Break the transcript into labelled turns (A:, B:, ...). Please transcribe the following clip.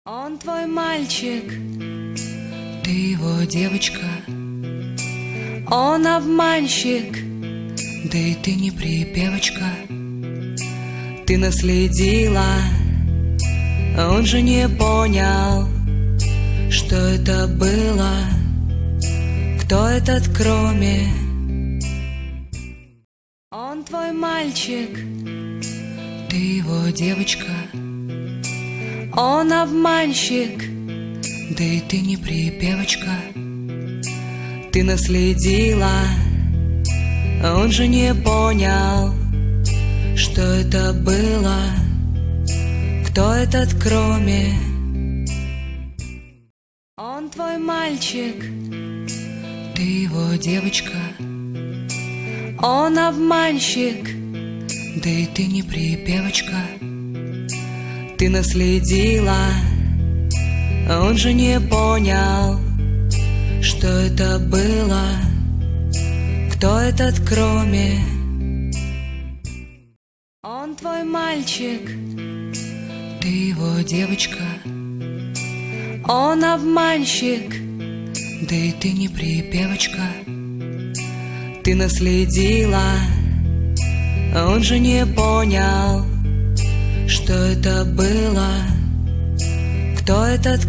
A: Он твой мальчик, ты его девочка. Он обманщик, да и ты не припевочка. Ты наследила, а он же не понял, что это было. Кто этот кроме? Он твой мальчик, ты его девочка. Он обманщик, да и ты не припевочка. Ты наследила, а он же не понял, что это было. Кто этот кроме? Он твой мальчик, ты его девочка. Он обманщик, да и ты не припевочка. Ты наследила, а он же не понял, что это было. Кто этот кроме? Он твой мальчик, ты его девочка. Он обманщик, да и ты не припевочка. Ты наследила, а он же не понял, что это было. Кто этот